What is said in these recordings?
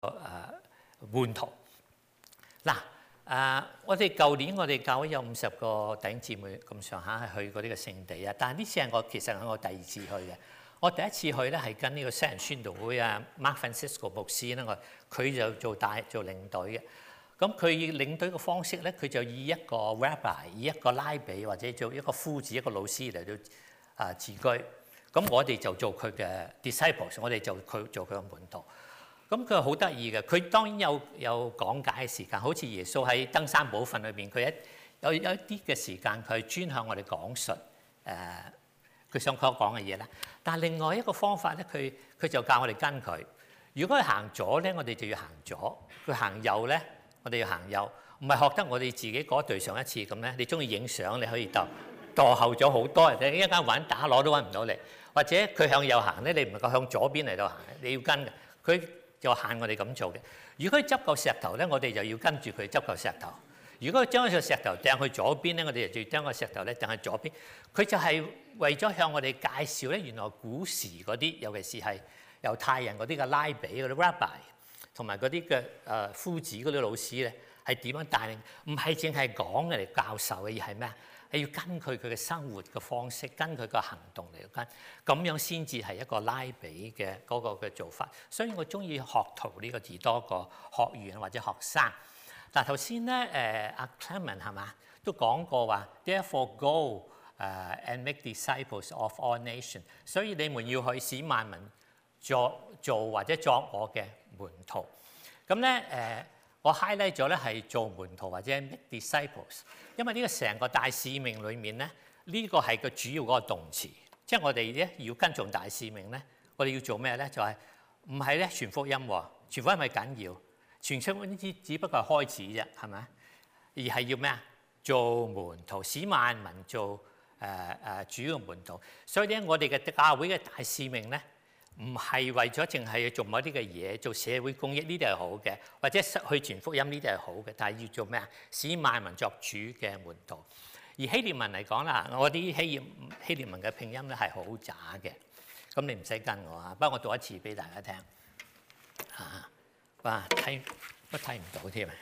門徒。嗱我哋舊年我哋教會有50個弟兄姊妹咁上下係去過呢個聖地啊，但係呢次係其實係我第二次去嘅。我第一次去咧係跟呢個西人宣道會啊 Mark Francisco 牧師咧，佢就做領隊嘅。咁佢領隊嘅方式咧，佢就以一個 rabbi， 以一個拉比或者做一個夫子、一個老師嚟到自居。咁我哋就做佢嘅 disciples， 我哋就做佢嘅門徒。咁佢好得意嘅，佢當然有講解嘅時間，好似耶穌喺登山寶訓裏邊，佢有一啲嘅時間，佢專向我哋講述佢想講嘅嘢啦。但係另外一個方法咧，佢就教我哋跟佢。如果佢行左咧，我哋就要行左；佢行右咧，我哋要行右。唔係學得我哋自己嗰隊上一次咁咧。你中意影相，你可以墮後咗好多，你一間揾打攞都揾唔到你。或者佢向右行咧，你唔能夠向左邊嚟到行，你要跟嘅。佢就限我哋咁做嘅。如果佢執嚿石頭咧，我哋就要跟住佢執嚿石頭。如果佢將個石頭掟去左邊咧，我哋就要將個石頭咧掟去左邊。佢就係為咗向我哋介紹咧，原來古時嗰啲，尤其是係猶太人嗰啲嘅拉比嗰啲 rabbi， 同埋嗰啲嘅夫子嗰啲老師咧，係點樣帶領？唔係淨係講嚟教授嘅，而係咩啊？係要跟佢嘅生活嘅方式，跟佢嘅行動嚟跟，咁樣先至係一個拉比嘅嗰個嘅做法。所以我中意學徒呢個字多過學員或者學生。嗱頭先咧阿 Clement 係嘛都講過話 ，Therefore go and make disciples of all nations。所以你們要去使萬民做或者作我嘅門徒。咁咧我 highlight 咗咧係做門徒或者 make disciples， 因為呢個成個大使命裏面咧，呢個係個主要嗰個動詞，即係我哋咧要跟從大使命咧，我哋要做咩咧？就係唔係咧傳福音喎？傳福音係緊要，傳福音只不過係開始啫，係咪？而係要咩啊？做門徒，使萬民做主要門徒。所以咧，我哋嘅教會嘅大使命咧，唔係為咗淨係做某啲嘅嘢，做社會公益呢啲係好嘅，或者去傳福音呢啲係好嘅，但係要做咩啊？使萬民作主嘅門徒。而希臘文嚟講啦，我啲希臘文嘅拼音咧係好渣嘅，咁你唔使跟我啊。不過我讀一次俾大家聽嚇，哇睇都睇唔到添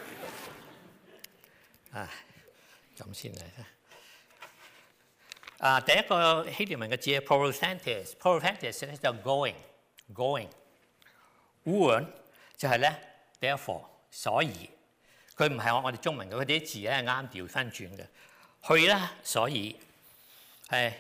啊！咁先嚟啦。第一個希臘文嘅字係 prolephantes 咧就 going。urn 就係咧 therefore， 所以佢唔係我哋中文嘅，佢啲字咧係啱調翻轉嘅。去啦，所以係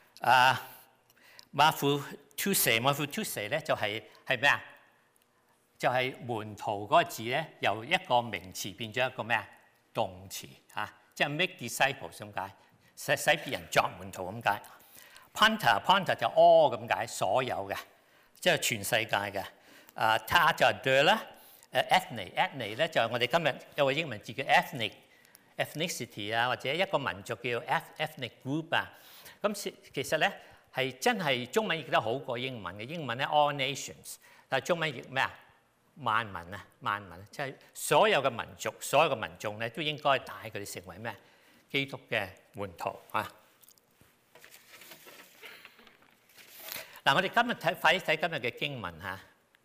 Maphutuse 咧就係咩啊？就係門徒嗰個字咧，由一個名詞變咗一個咩啊？動詞嚇，即係 make disciples 咁解。使別人作門徒咁解。Panta 就 all 咁解，所有嘅，即係全世界嘅。他就係 the 啦。ethne 咧就係我哋今日有個英文字叫 ethnicity 啊，或者一個民族叫 ethnic group 啊。咁其實咧係真係中文譯得好過英文嘅。英文咧 all nations， 但係中文譯咩啊？萬民啊，萬民，即係所有嘅民族、所有嘅民眾咧都應該帶佢哋成為咩？基督嘅門徒啊！嗱，我哋今日快啲睇今日嘅經文嚇。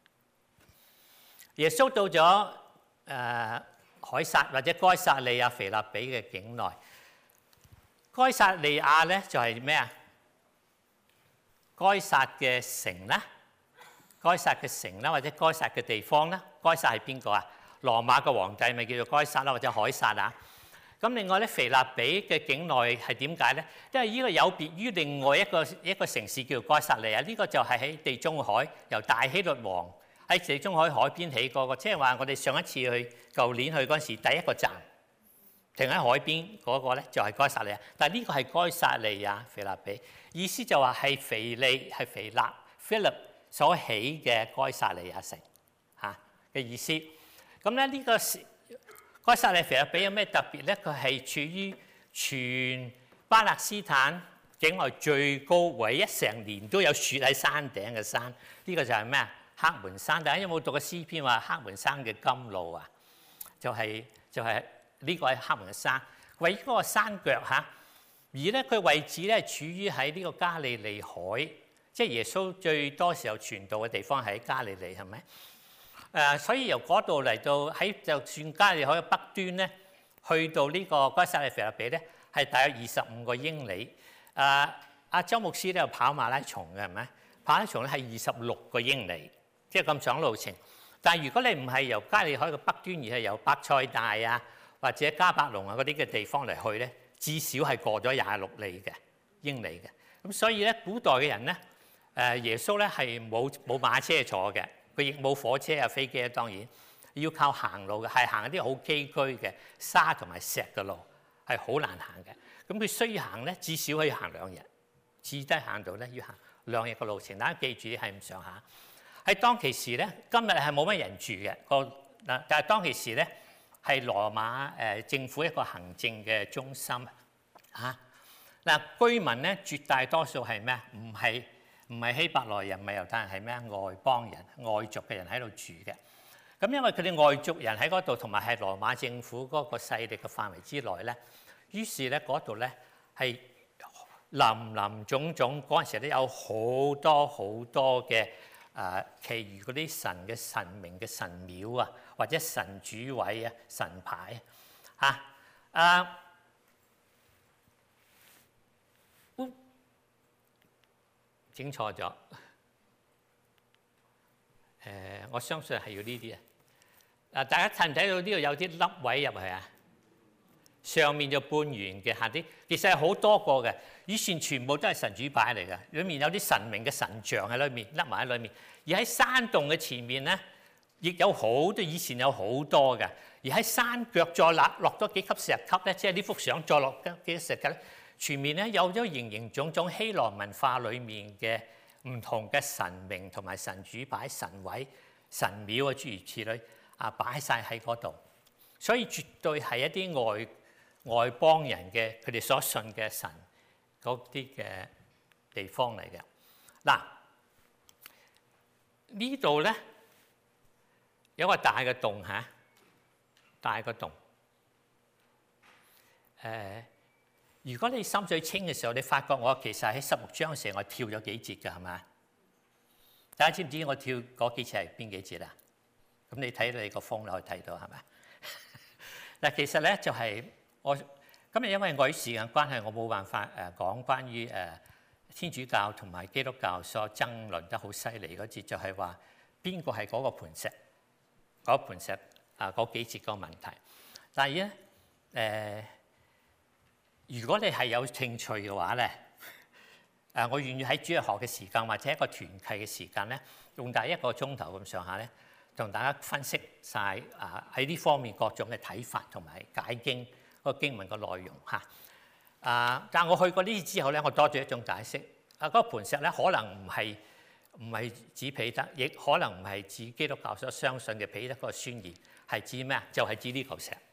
耶穌到咗凱撒或者該撒利亞腓立比嘅境內。該撒利亞咧就係咩啊？該撒嘅城啦，該撒嘅城啦，或者該撒嘅地方啦。該撒係邊個啊？羅馬嘅皇帝咪叫做該撒啦，或者凱撒啊？咁另外咧，腓立比嘅境內係點解咧？因為呢個有別於另外一個城市叫做該撒利亞，呢個就係喺地中海，由大希律王喺地中海海邊起過嘅，即係話我哋上一次舊年去嗰陣時，第一個站停喺海邊嗰個咧就係該撒利亞，但係呢個係該撒利亞腓立比，意思就話係腓立 Philip 所起嘅該撒利亞城嚇嘅意思。咁咧呢個該撒利亞腓立比有咩特別咧？佢係處於全巴勒斯坦境內最高，唯一成年都有雪喺山頂嘅山。呢個就係咩啊？黑門山。大家有冇讀過詩篇話黑門山嘅甘露啊？就係呢個係黑門嘅山，位於嗰個山腳嚇。而咧佢位置咧係處於喺呢個加利利海，即係耶穌最多時候傳道嘅地方係喺加利利，係咪？ 所以由嗰度嚟到就算加利海嘅北端咧，去到呢個該撒利腓立比咧，係大約25個英里。阿周牧師都有跑馬拉松嘅係咪？跑馬拉松咧係26個英里，即係咁長路程。但係如果你唔係由加利海嘅北端，而係由伯賽大啊或者加百隆啊嗰啲嘅地方嚟去咧，至少係過咗26英里嘅。咁所以咧，古代嘅人咧，耶穌咧係冇馬車坐嘅，佢亦冇火車啊飛機啊，當然要靠行路嘅，係行一啲好崎嶇嘅沙同埋石嘅路，係好難行嘅。咁佢需要行咧，至少可以行2日，至低行到咧要行2日嘅路程。大家記住係咁上下。喺當其時咧，今日係冇乜人住嘅但係當其時咧係羅馬政府一個行政嘅中心嚇。居民咧絕大多數係咩？唔係希伯來人，唔係猶太人，係咩？外邦人、外族嘅人喺度住嘅。咁因為佢哋外族人喺嗰度，同埋係羅馬政府嗰個勢力嘅範圍之內咧，於是咧嗰度咧係林林總總。嗰陣時咧有好多嘅其餘嗰啲神嘅神明嘅神廟啊，或者神主位啊、神牌整錯咗。我相信係要呢啲啊。大家睇唔睇到呢度有啲凹位入去啊？上面就半圓嘅，下啲其實係好多個嘅。以前全部都係神主牌嚟嘅，裏面有啲神明嘅神像喺裏面，凹埋喺裏面。而喺山洞嘅前面咧，亦有好多，以前有好多嘅。而喺山腳再落多幾級石級咧，即係呢幅相再落幾級石級咧，全面咧有咗形形種種希羅文化裏面嘅唔同嘅神明同埋神主牌、神位、神廟啊，諸如此類擺晒喺嗰度。所以絕對係一啲外邦人嘅佢哋所信嘅神嗰啲嘅地方嚟嘅。嗱，呢度咧有個大嘅洞嚇，大個洞。如果你心水清嘅時候，你發覺我其實喺16章嘅時候我跳咗幾節㗎，係咪？大家知唔知我跳嗰幾節係邊幾節啊？咁你睇你個風可以睇到係咪？嗱，其實咧就係我今日因為我啲時間關係，我冇辦法講關於天主教同埋基督教所爭論得好犀利嗰節，就係話邊個係嗰個磐石，嗰幾節個問題。但係咧如果你係有興趣嘅話咧，我願意喺主日學嘅時間或者一個團契嘅時間咧，用大1個鐘頭咁上下咧，同大家分析晒喺呢方面各種嘅睇法同埋解經嗰個經文嘅內容嚇。但我去過呢次之後咧，我多咗一種解釋。嗰個磐石咧，可能唔係指彼得，亦可能唔係指基督教所相信嘅彼得嗰個宣言，係指咩啊？就係指呢嚿石。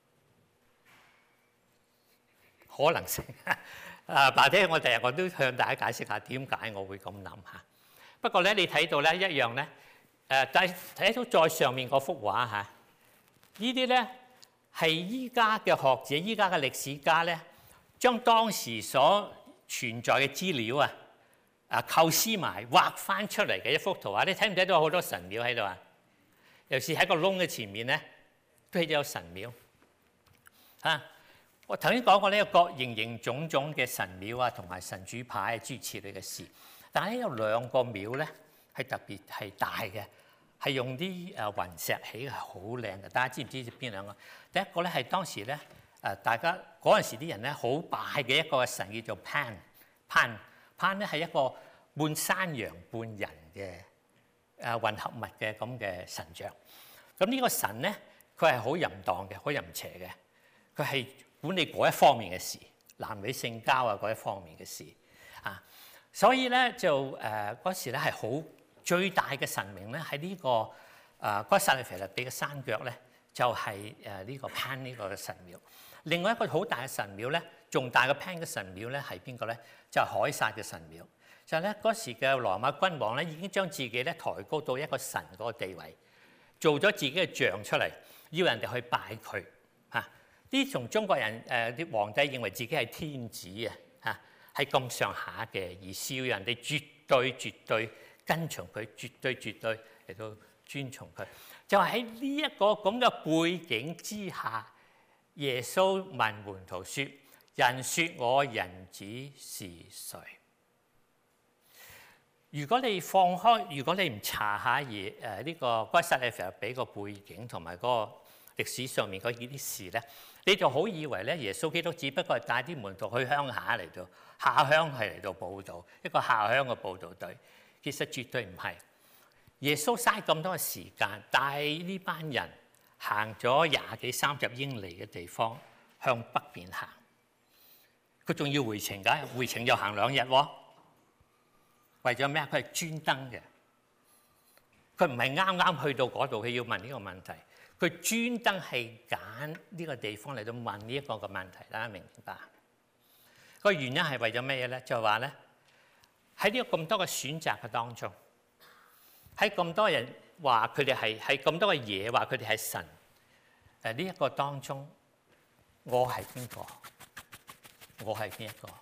可能性或者我第日我都向大家解釋下點解我會咁諗嚇。不過咧，你睇到咧一樣咧，但係睇到再上面嗰幅畫嚇，呢啲咧係依家嘅學者、依家嘅歷史家咧，將當時所存在嘅資料構思埋畫翻出嚟嘅一幅圖畫。你睇唔睇到好多神廟喺度啊？尤其是喺個窿嘅前面咧，都係有神廟嚇。我頭先講過呢，有各形形種種嘅神廟同埋神主牌諸如此類嘅事，但係有2個廟咧係特別係大嘅，係用啲雲石起，係好靚嘅。大家知唔知邊2個？第一個咧係當時咧大家嗰陣時啲人咧好拜嘅一個神叫做 Pan 咧係一個半山羊半人嘅混合物嘅咁嘅神像。咁呢個神咧佢係好淫蕩嘅，好淫邪嘅，佢係管理嗰一方面嘅事，男女性交嗰一方面嘅事所以咧就嗰時咧係好最大嘅神明咧喺呢個該撒利腓立比嘅山腳咧，就係呢個 Pan 呢個神廟。另外一個好大嘅神廟咧，仲大過 Pan 嘅神廟咧係邊個咧？就係凱撒嘅神廟。就係咧嗰時嘅羅馬君王咧已經將自己咧抬高到一個神嗰個地位，做咗自己嘅像出嚟，要人哋去拜佢嚇。啲從中國人啲皇帝認為自己係天子係咁上下嘅，而要人哋絕對跟從佢，絕對嚟到尊崇佢。就喺呢一個咁嘅背景之下，耶穌問門徒說：人說我人子是誰？如果你放開，如果你唔查下呢個該撒利弗俾個背景同埋嗰個歷史上面嗰啲事咧，你就好以為咧耶穌基督只不過係帶啲門徒去鄉下嚟到下鄉係嚟到佈道，一個下鄉嘅佈道隊。其實絕對唔係。耶穌嘥咁多嘅時間帶呢班人行咗20幾30英里嘅地方向北邊行，佢仲要回程㗎，回程又行2日喎。為咗咩？佢係專登嘅，佢唔係啱啱去到嗰度，佢要問呢個問題。佢專登係揀呢個地方嚟到問呢一個嘅問題啦，明唔明白？個原因係為咗咩嘢咧？就係話咧，喺呢個咁多嘅選擇嘅當中，喺咁多人話佢哋係咁多嘅嘢話佢哋係神，呢一個當中，我係邊個？我係邊一個？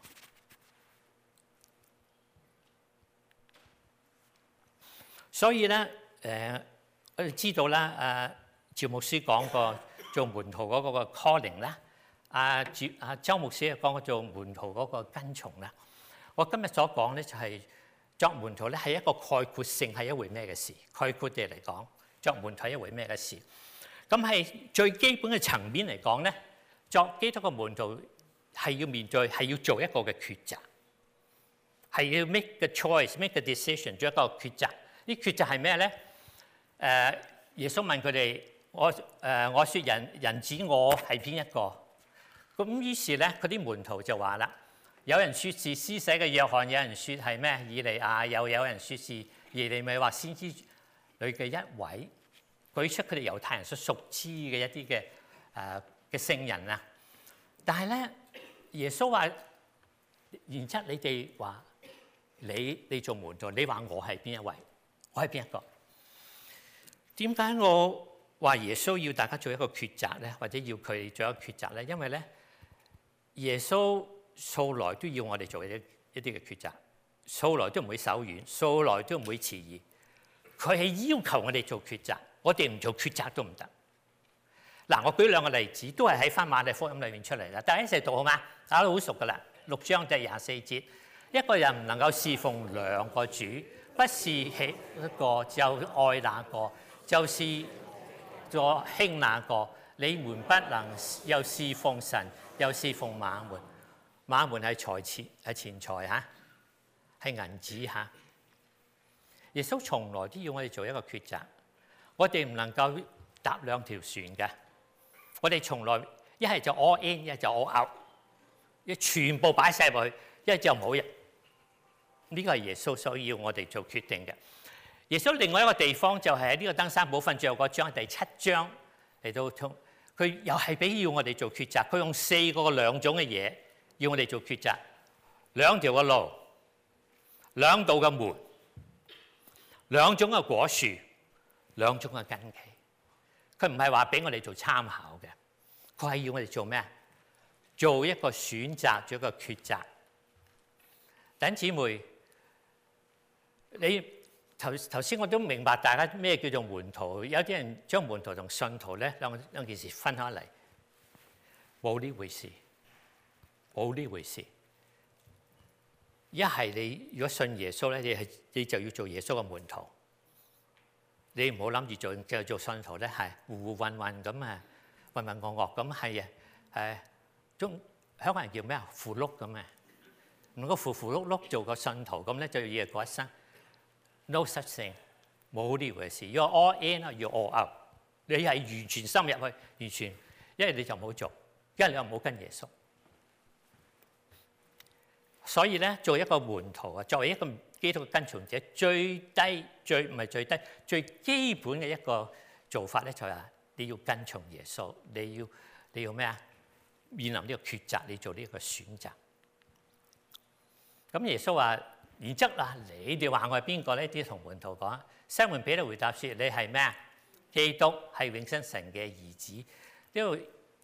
所以咧，我哋知道啦，趙牧師講過做門徒嗰個 calling 啦，周牧師又講過做門徒嗰個跟從啦。我今日所講咧就係作門徒咧係一個概括性係一回咩嘅事？概括地嚟講，作門徒係一回咩嘅事？咁係最基本嘅層面嚟講咧，作基督嘅門徒係要面對係要做一個嘅抉擇，係要 make a choice，make a decision， 做一個抉擇。呢抉擇係咩咧？耶穌問佢哋：我説人子我係邊一個？咁於是咧，嗰啲門徒就話啦：有人説是施洗嘅約翰，有人説係咩以利亞，又有人説是耶利米或先知裏嘅一位。舉出佢哋猶太人所熟知嘅一啲嘅聖人啊。但係咧，耶穌話：然之後你哋話你做門徒，你話我係邊一位？我係邊一個？點解我話耶穌要大家做一個抉擇咧，或者要佢做一個抉擇咧？因為咧，耶穌素來都要我哋做一啲嘅抉擇，素來都唔會手軟，素來都唔會遲疑。佢係要求我哋做抉擇，我哋唔做抉擇都唔得。嗱，我舉2個例子，都係喺翻馬太福音裏面出嚟啦。大家一齊讀好嗎？大家都好熟噶啦。6章第24節，一個人唔能夠侍奉2個主。不是喜一個就愛那個，就是做輕那個。你們不能又侍奉神，又侍奉馬門。馬門係錢財嚇，係銀子嚇。耶穌從來都要我哋做一個抉擇，我哋唔能夠搭2條船嘅。我哋從來一係就 all in， 一係就 all out， 要全部擺晒落去，一係就冇人。呢個係耶穌所要我哋做決定嘅。耶穌另外一個地方就係喺呢個登山寶訓最後嗰章第7章嚟到，佢又係俾要我哋做抉擇。佢用4個2種嘅嘢要我哋做抉擇：2條嘅路、2道嘅門、2種嘅果樹、2種嘅根基。佢唔係話俾我哋做參考嘅，佢係要我哋做咩？做一個選擇，做一個抉擇。弟兄姊妹。你頭先我都明白大家咩叫做門徒，有啲人將門徒同信徒咧兩件事分開嚟，冇呢回事，冇呢回事。一係你如果信耶穌咧，你就要做耶穌嘅門徒，你唔好諗住繼續做信徒咧，係糊混混咁啊，混混噩噩咁係啊，香港人叫咩啊？符碌咁啊，如果符碌碌做個信徒咁咧，就要以為過一生。No such thing， 冇呢回事。要 all in 啊，要 all out。你係完全深入去，完全，一係你就唔好做，一係你又唔好跟耶穌。所以咧，做一個門徒啊，作為一個基督嘅跟從者，最基本嘅一個做法咧，就係你要跟從耶穌，你要咩啊？面臨呢個抉擇，你做呢個選擇。咁耶穌話。然之後嗱，你哋話我係邊個呢？啲同門徒講，西門彼得回答說：你係咩啊？基督係永生神嘅兒子。呢度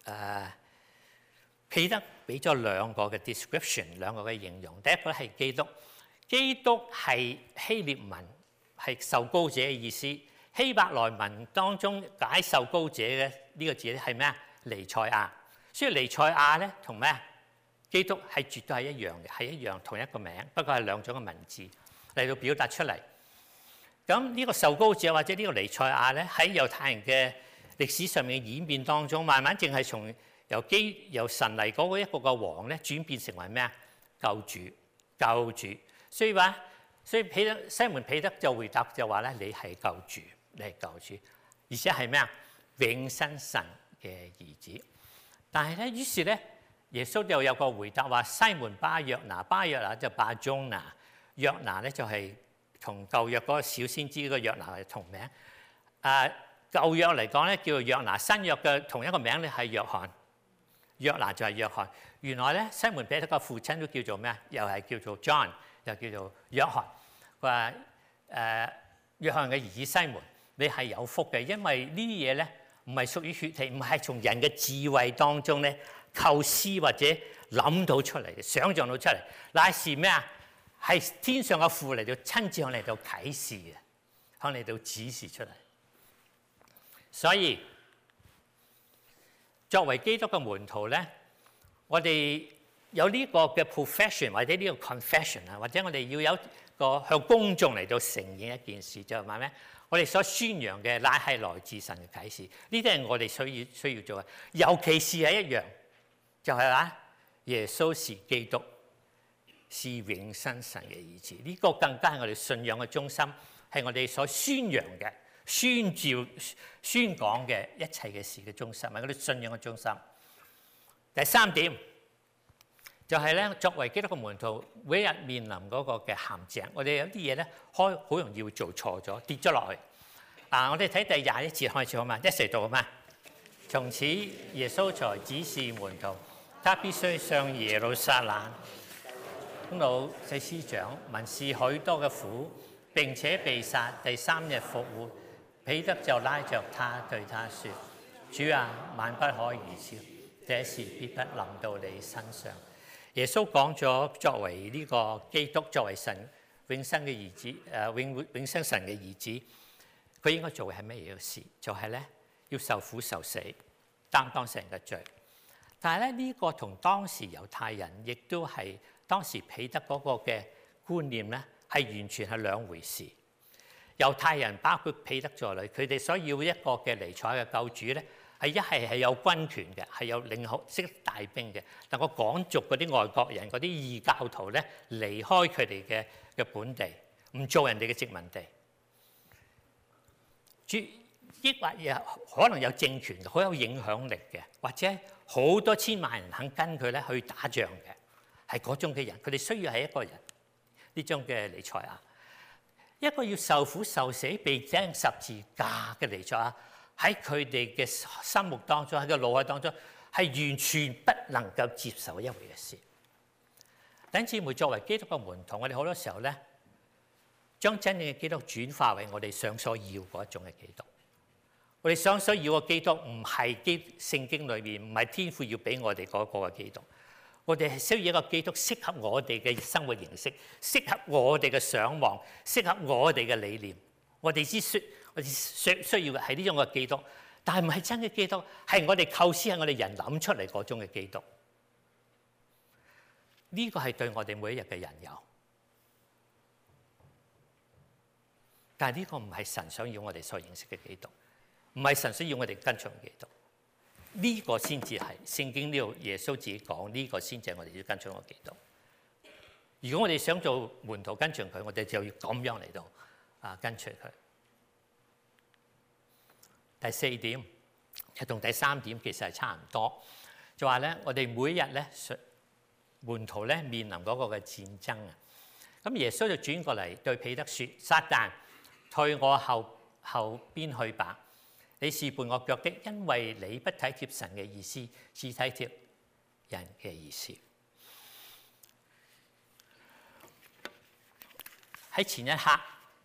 彼得俾咗2個嘅 description， 2個嘅形容。第一個咧係基督，基督係希臘文係受膏者嘅意思， 希伯來文當中解受膏者嘅呢個字咧係咩啊？彌賽亞。所以彌賽亞咧同咩啊？基督係絕對係一樣嘅，係一樣同一個名，不過係兩種嘅文字嚟到表達出嚟。咁呢個受膏者或者呢個彌賽亞咧，喺猶太人嘅歷史上面嘅演變當中，慢慢淨係從由神嚟嗰個一個嘅王咧，轉變成為咩啊？救主。所以西門彼得就回答就話咧：你係救主，而且係咩啊？永生神嘅兒子。但係咧，於是咧，耶穌又有個回答話：西門巴約拿就巴中拿，約拿咧就係同舊約嗰個小先知個約拿係同名。舊約嚟講咧叫做約拿，新約嘅同一個名咧係約翰。約拿就係約翰。原來咧，西門彼得個父親都叫做咩啊？又係叫做 John， 又叫做約翰。佢話約翰嘅兒子西門，你係有福嘅，因為呢啲嘢咧唔係屬於血氣，唔係從人嘅智慧當中咧構思或者諗到出嚟嘅，想像到出嚟，乃是咩啊？係天上嘅父嚟到親自向嚟到啟示嘅，向嚟到指示出嚟。所以作為基督嘅門徒咧，我哋有呢個嘅 profession 或者呢個 confession 啊，或者我哋要有個向公眾嚟到承認一件事，就係話咩？我哋所宣揚嘅乃係來自神嘅啟示，呢啲係我哋需要做嘅。尤其是係一樣，就係話耶穌是基督，是永生神嘅兒子。呢個更加係我哋信仰嘅中心，係我哋所宣揚嘅、宣講嘅一切嘅事嘅中心，係我哋信仰嘅中心。第三點就係咧，作為基督嘅門徒，每一日面臨嗰個嘅陷阱，我哋有啲嘢咧，好容易會做錯咗，跌咗落去。我哋睇第21節開始好嘛？一齊讀好嘛？從此耶穌才指示門徒，他必須上耶路撒冷，長老、祭司長、文士許多嘅苦，並且被殺，第3日復活。彼得就拉着他對他說：主啊，萬不可如此，這事必不臨到你身上。耶穌講咗，作為呢個基督，作為神永生嘅兒子，永生神嘅兒子，佢應該做嘅係乜嘢嘅事？就係咧要受苦受死，擔當成嘅罪。但係咧呢個同當時猶太人，亦都係當時彼得嗰個嘅觀念咧，係完全係兩回事。猶太人包括彼得在內，佢哋所要一個嘅彌賽嘅救主咧，係有軍權嘅，係有領好識帶兵嘅。但個趕逐嗰啲外國人、嗰啲異教徒咧，離開佢哋嘅本地，唔做人哋嘅殖民地。抑或可能有政權嘅，好有影響力嘅，或者好多千萬人肯跟佢咧去打仗嘅，係嗰種嘅人。佢哋需要係一個人呢種嘅彌賽亞。一個要受苦受死、被釘十字架嘅彌賽亞，喺佢哋嘅心目當中，喺個腦海當中，係完全不能夠接受一回嘅事。弟兄姊妹，作為基督嘅門徒，我哋好多時候咧，將真正嘅基督轉化為我哋想所要嗰一種嘅基督。我哋想所要嘅基督唔係聖經裏面，唔係天父要俾我哋嗰個嘅基督。我哋係需要一個基督適合我哋嘅生活形式，適合我哋嘅想望，適合我哋嘅理念。我哋需要嘅係呢種嘅基督，但係唔係真嘅基督，係我哋構思，係我哋人諗出嚟嗰種嘅基督。呢個係對我哋每一日嘅人有，但係呢個唔係神想要我哋所認識嘅基督，唔係神想要我哋跟從嘅基督。呢個先至係聖經呢度耶穌自己講，呢個先至係我哋要跟從嘅基督。如果我哋想做門徒跟從佢，我哋就要咁樣嚟到跟隨佢。第4點係同第3點其實係差唔多，就話咧我哋每日咧門徒咧面臨嗰個嘅戰爭啊。咁耶穌就轉過嚟對彼得說：撒但，退我後邊去吧！你是絆我腳的，因為你不體貼神嘅意思，只體貼人嘅意思。喺前一刻，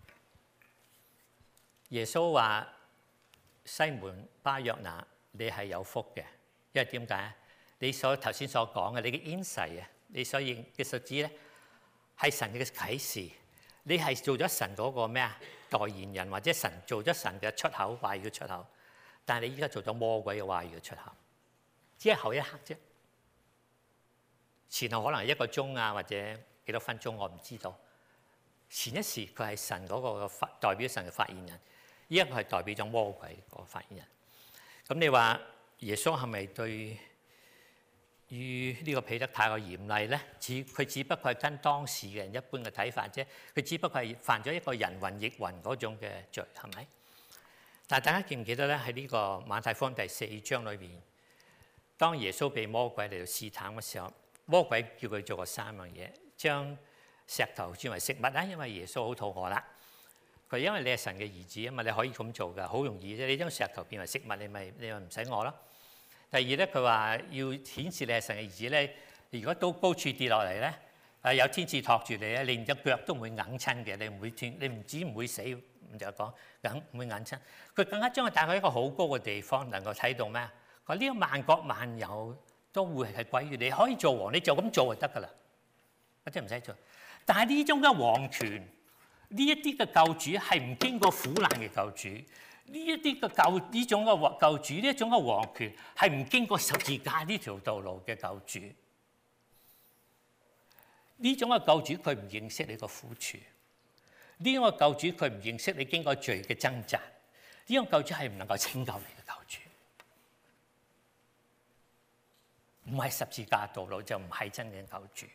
耶穌話：西門巴約拿，你係有福嘅，因為點解？你頭先所講嘅，你嘅 insight 啊，你所認嘅實質咧，係神嘅啟示。你係做咗神嗰個咩啊？ 代言人，或者神做咗神嘅出口話語嘅出口，但係你依家做咗魔鬼嘅話語嘅出口，只係後一刻啫，前後可能係1個鐘啊，或者幾多分鐘，我唔知道。前一時佢係神嗰個代表神嘅發言人，依家佢係代表咗魔鬼嗰個發言人。咁你話耶穌係咪對於呢個彼得太過嚴厲咧？佢只不過係跟當時嘅人一般嘅睇法啫，佢只不過係犯咗一個人云亦云嗰種嘅罪，係咪？但係大家記唔記得咧？喺呢個馬太福音第4章裏邊，當耶穌被魔鬼嚟到試探嘅時候，魔鬼叫佢做過3樣嘢，將石頭轉為食物啦，因為耶穌好肚餓啦。佢因為你係神嘅兒子啊嘛，你可以咁做㗎，好容易啫。你將石頭變為食物，你咪唔使餓咯。第二咧，佢話要顯示你係神嘅兒子咧，如果到高處跌落嚟咧，有天使托住你咧，你連隻腳都唔會硬親嘅，你唔會斷，你唔止唔會死，唔就講硬唔會硬親。佢更加將佢帶去一個好高嘅地方，能夠睇到咩？佢話呢個萬國萬有都會係歸於你，可以做王，你就咁做就得㗎啦，或者唔使做。但係呢種嘅王權，呢一啲嘅救主係唔經過苦難嘅救主，呢一啲嘅呢種嘅救主，呢一種嘅王權係唔經過十字架呢條道路嘅救主。呢種嘅救主佢唔認識你個苦楚，呢種嘅救主佢唔認識你經過罪嘅掙扎，呢種救主係唔能夠拯救你嘅救主。唔係十字架道路就唔係真嘅救主。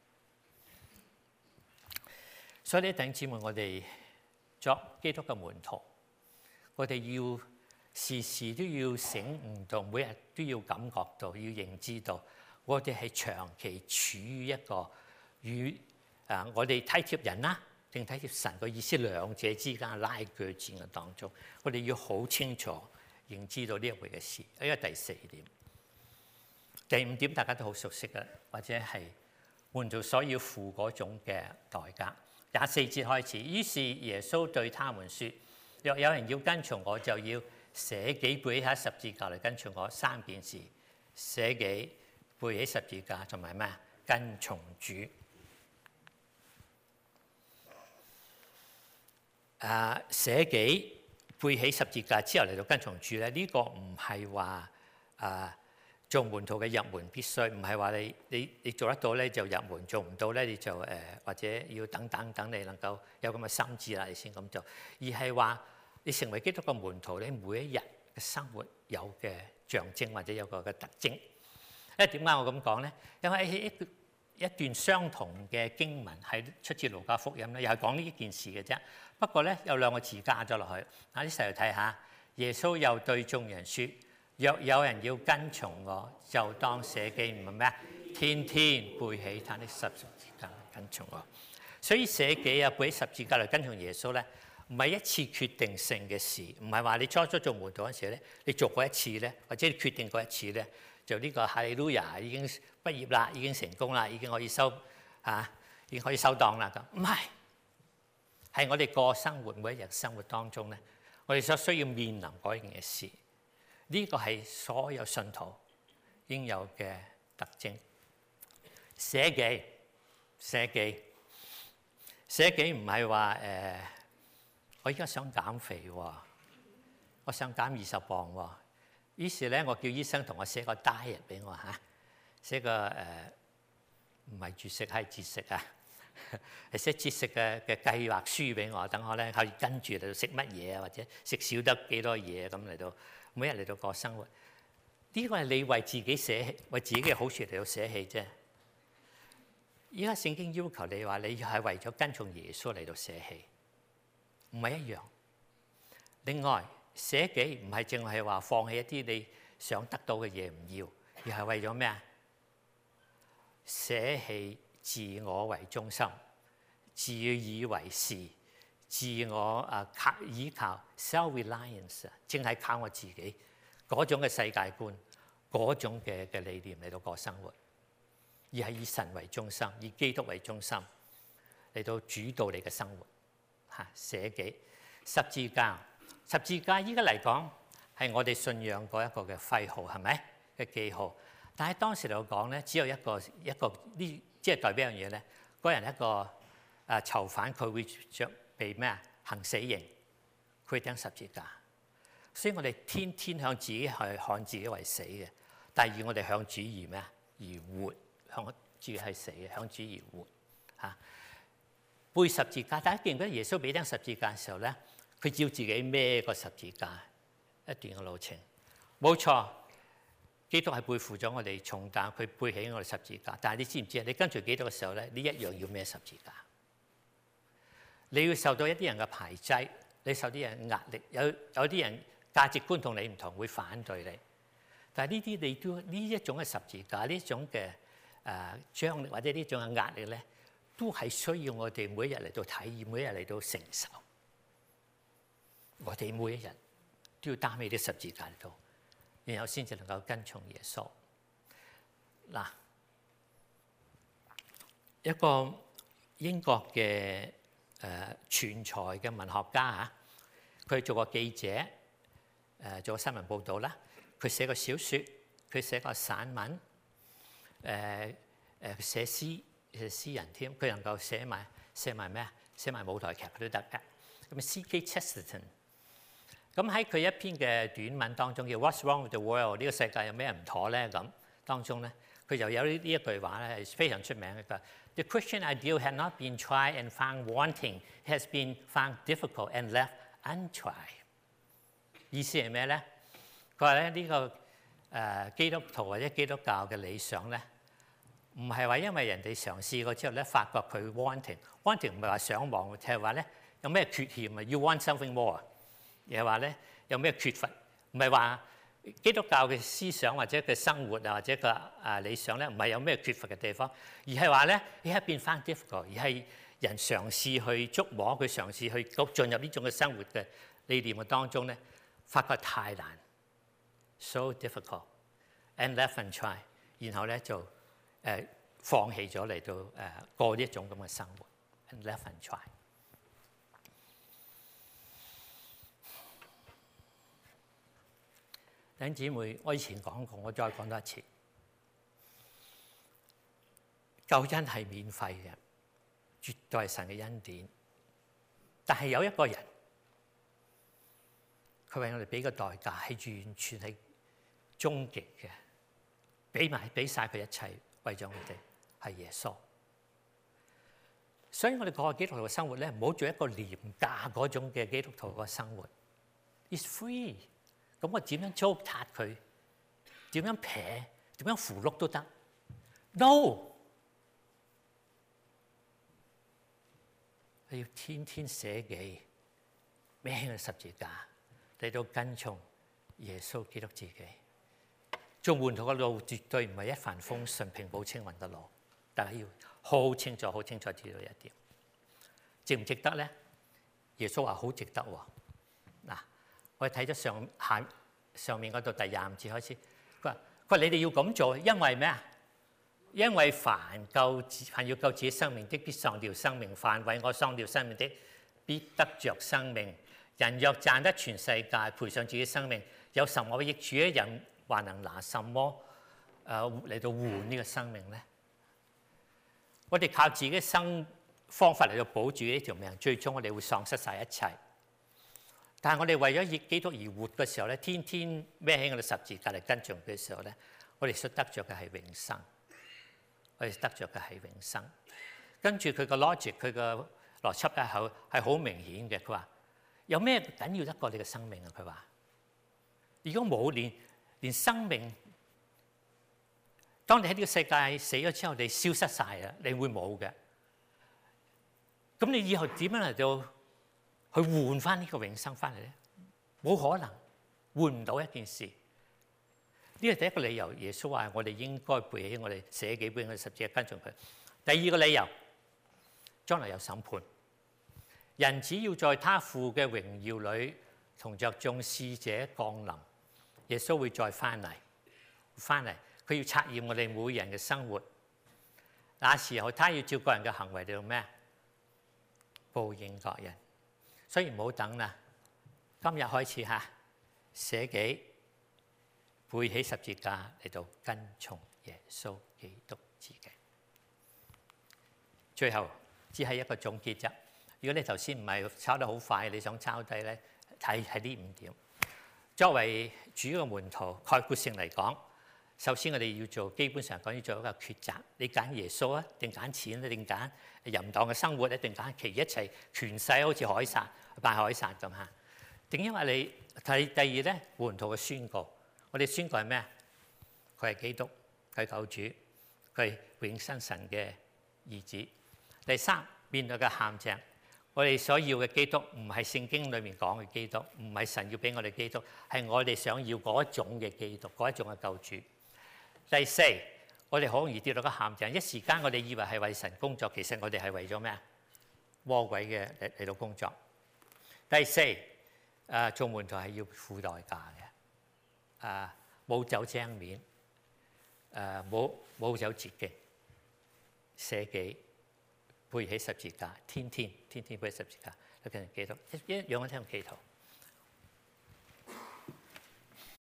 所以呢，弟兄姊妹，我哋作基督嘅門徒，我哋要時時都要醒悟到，每日都要感覺到，要認知到，我哋係長期處於一個與我哋體貼人啦，定體貼神嘅意思兩者之間拉鋸戰嘅當中，我哋要好清楚認知到呢一回嘅事。呢個第4點，第5點大家都好熟悉嘅，或者係門徒所要付嗰種嘅代價。24節開始，於是耶穌對他們說：若有人要跟從我，就要捨己背起十字架嚟跟從我。3件事：捨己、背起十字架，同埋咩？跟從主。捨己背起十字架之後嚟到跟從主咧，呢個唔係話做門徒嘅入門必須，唔係話你做得到咧就入門，做唔到咧你就或者要等你能夠有咁嘅心志啦，你先咁做。而係話你成為基督嘅門徒，你每一日嘅生活有嘅象徵或者有個嘅特徵。因為點解我咁講咧？因為一段相同嘅經文係出自路加福音咧，又係講呢件事嘅啫。不過咧有2個字加咗落去。嗱，啲細路睇下，耶穌又對眾人説：若有人要跟從我，就當捨己，唔係咩？天天背起他的十字架跟從我。所以捨己啊，背起十字架嚟跟從耶穌咧，唔係一次決定性嘅事，唔係話你初做門徒嗰陣時咧，你做過一次咧，或者你決定過一次咧，就呢個哈利路亞已經畢業啦，已經成功啦，已經可以收檔啦咁。唔係，係我哋過生活每一日生活當中咧，我哋所需要面臨嗰件嘅事。呢個係所有信徒應有嘅特徵。捨己唔係話我而家想減肥喎，我想減20磅喎。於是咧，我叫醫生同我寫個 diet 俾我嚇，寫個唔係絕食係節食啊，係寫節食嘅計劃書俾我，等我咧可以跟住嚟到食乜嘢啊，或者食少得幾多嘢咁嚟到。每日嚟到過生活，呢個係你為自己捨棄，為自己嘅好處嚟到捨棄啫。依家聖經要求你話，你係為咗跟從耶穌嚟到捨棄，唔係一樣。另外，捨己唔係淨係話放棄一啲你想得到嘅嘢唔要，而係為咗咩啊？捨棄自我為中心，自以為是。自我依靠 self-reliance， 淨係靠我自己嗰種嘅世界觀，嗰種嘅理念嚟到過生活，而係以神為中心，以基督為中心嚟到主導你嘅生活嚇。捨己十字架依家嚟講係我哋信仰嗰一個嘅徽號，係咪嘅記號？但係當時嚟講咧，只有一個呢，即係代表一樣嘢咧。嗰人一個囚犯，佢會被咩啊？ 行死刑，佢釘十字架。所以我哋天天向自己去看自己為死嘅，第二我哋向主而咩啊？而活，向自己係死嘅，向主而活嚇。背十字架，大家記唔記得耶穌俾釘十字架嘅時候咧，佢要自己孭個十字架一段嘅路程。冇錯，基督係背負咗我哋重擔，佢背起我哋十字架。但係你知唔知啊？你跟隨基督嘅時候咧，你一樣要孭十字架。你要受到一啲人嘅排擠，你受啲人壓力，有啲人價值觀同你唔同，會反對你。但係呢啲你都呢一種嘅十字架，呢種嘅張力或者呢種嘅壓力咧，都係需要我哋每一日嚟到體驗，每一日嚟到承受。我哋每一日都要擔起啲十字架嚟到，然後先至能夠跟從耶穌。嗱，一個英國嘅全才嘅文學家嚇，佢做過記者，做過新聞報導啦。佢寫過小説，佢寫過散文，寫詩人添。佢能夠寫埋咩啊？寫埋舞台劇佢都得嘅。咁C.K. Chesterton， 咁喺佢一篇嘅短文當中叫 What's Wrong with the World？ 呢個世界有咩唔妥咧？咁當中咧，佢就有呢一句話咧係非常出名嘅。佢話：The Christian ideal had not been tried and found wanting; it has been found difficult and left untried。意思係咩咧？佢話咧呢個基督徒或者基督教嘅理想咧，唔係話因為人哋嘗試過之後咧，發覺佢 wanting 唔係話想望，就係話咧有咩缺陷啊 ？You want something more， 而係話咧有咩缺乏，唔係話基督教嘅思想或者嘅生活啊或者個理想咧，唔係有咩缺乏嘅地方，而係話咧你係變翻 difficult， 而係人嘗試去捉摸佢，嘗試去進入呢種嘅生活嘅理念嘅當中咧，發覺太難。So difficult and left untried， 然後咧就放棄咗嚟到過呢一種咁嘅生活 and left untried。弟兄姊妹，我以前講過，我再講多一次，救恩係免費嘅，絕對係神嘅恩典。但係有一個人，佢為我哋俾個代價係完全係終極嘅，俾晒佢一切，為咗我哋係耶穌。所以我哋講基督徒嘅生活咧，唔好做一個廉價嗰種嘅基督徒嘅生活。It's free， 咁我點樣糟蹋佢？點樣撇？點樣符碌都得。No， 佢要天天捨己，孭起十字架嚟到跟從耶穌基督自己。做門徒嘅路絕對唔係一帆風順、平步青雲嘅路，大家要好清楚、好清楚知道一點，值唔值得咧？耶穌話好值得喎。嗱，我哋睇咗上面嗰度第25節開始，佢話你哋要咁做，因為咩啊？因為凡要救自己生命的，必喪掉生命；凡為我喪掉生命的，必得着生命。人若賺得全世界，賠上自己生命，有什麼益處咧？人還能拿什麼嚟到換呢個生命咧？我哋靠自己嘅方法嚟到保住呢條命，最終我哋會喪失晒一切。但係我哋為咗以基督而活嘅時候咧，天天孭起我哋十字架嚟跟從佢嘅時候咧，我哋所得着嘅係永生。我哋得着嘅係永生。跟住佢個 logic， 佢個邏輯咧係好明顯嘅。佢話有咩緊要得過你嘅生命啊？佢話如果冇連生命，當你喺呢個世界死咗之後，你消失晒啦，你會冇嘅。咁你以後點樣嚟到去換翻呢個永生翻嚟咧？冇可能，換唔到一件事。呢個第一個理由，耶穌話我哋應該背起我哋捨己背起我哋十字架跟從佢。第二個理由，將來有審判，人只要在他父嘅榮耀裏同着眾使者降臨。耶穌會再翻嚟，佢要測驗我哋每人嘅生活。那時候，他要照個人嘅行為嚟到咩？報應各人。所以唔好等啦，今日開始捨己背起十字架嚟到跟從耶穌基督自己。最後只係一個總結啫。 如果你頭先唔係抄得好快，你想抄低咧，睇呢5點。作為主嘅門徒，概括性嚟講，首先我哋要做，基本上講要做一個抉擇。你揀耶穌啊，定揀錢啊，定揀淫蕩嘅生活，定揀其一切權勢，好似凱撒拜凱撒咁嚇。定因為你第二咧，門徒嘅宣告，我哋宣告係咩啊？佢係基督，佢係救主，佢係永生神嘅兒子。第三，面對嘅陷阱，我哋所要嘅基督唔係聖經裡面講嘅基督，唔係神要俾我哋基督，係我哋想要嗰一種嘅基督，嗰一種嘅救主。第四，我哋好容易跌落個陷阱，一時間我哋以為係為神工作，其實我哋係為咗咩啊？魔鬼嘅嚟到工作。第四，做門徒係要付代價嘅，冇走正面，冇走捷徑，捨己背起十字架，天天背起十字架，跟住基督一樣嘅聽祈禱。